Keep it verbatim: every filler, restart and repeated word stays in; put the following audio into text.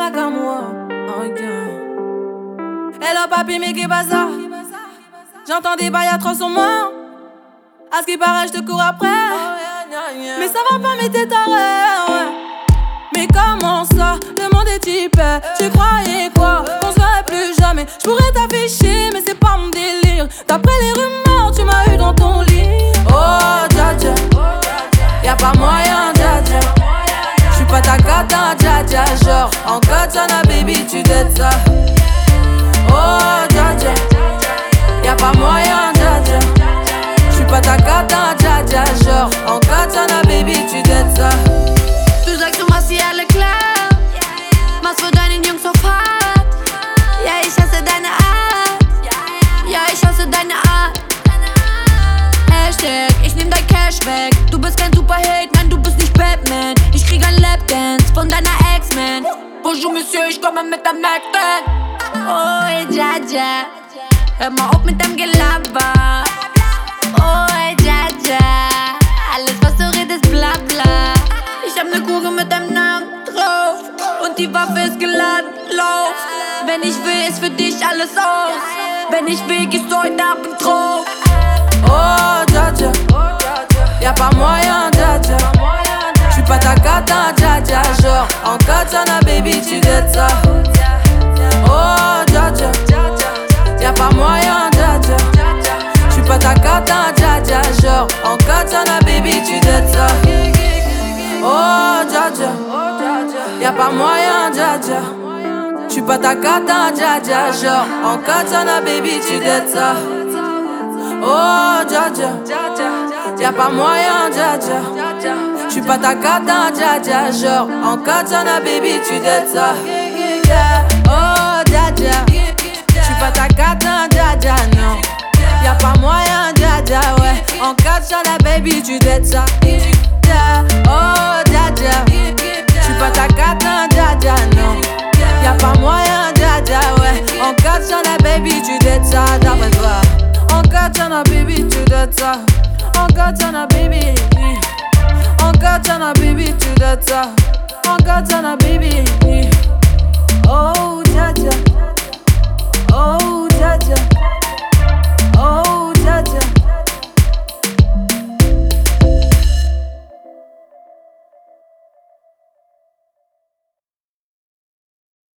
comme moi. Oh yeah. Hello papi, mais qu'est bazar? J'entends des bails atroces sur moi. À ce qui paraît, je te cours après. Mais ça va pas, mais t'es taré, ouais. Mais comment ça, le monde est typé? Tu croyais quoi, qu'on se verrait plus jamais? Je pourrais t'afficher, mais c'est pas mon délire. D'après les rumeurs, tu m'as eu dans ton lit. Oh dja dja, y'a pas moyen dja dja. J'suis pas ta cata dja dja. Genre en katana baby tu dettes ça. Oh dja dja, y'a pas moyen dja dja. J'suis pas ta cata dja dja. Genre en katana baby tu dettes ça. Du sagst, du machst sie alle klar. Machst für deinen Jungs auf hart. Ja, ich hasse deine Art. Ja, ich hasse deine Art. Hashtag, ich nehm dein Cash weg. Du bist kein Superheld, nein, du bist nicht Batman. Ich krieg ein Lapdance von deiner Ex-Man. Bonjour, Monsieur, ich komme mit der Mac-Dan. Oh, ey, dja dja, hör mal auf mit deinem Gelaber. Oh, ey, dja dja, alles was du redest, bla bla. Ich hab ne Kugel mit deinem Namen drauf und die Waffe ist geladen, lauf. Wenn ich will, ist für dich alles aus. Wenn ich will, gehst du heute Abend drauf. Oh dja dja, y'a pas moyen dja dja. J'suis pas ta cata dja dja. Genre en katana baby tu dettes ça. Oh dja dja, y'a pas moyen dja dja. J'suis pas ta cata dja dja. Genre en katana baby tu dettes ça. Oh dja dja, y'a pas moyen dja dja. J'suis pas ta cata dja dja. Genre en katana baby tu dettes ça. Oh dja dja, y'a pas moyen dja dja. J'suis pas ta cata dja dja. Genre en katana baby tu dettes ça. Oh dja dja, j'suis pas ta cata dja dja non. Y'a pas moyen dja dja ouais. En katana baby tu dettes ça. Oh dja dja, j'suis pas ta cata dja dja non. Y'a pas moyen dja dja ouais. En katana baby tu dettes ça. D'après toi. En katana baby tu dettes ça. En katana baby. En katana baby tu dettes ça. En katana baby. Oh dja dja.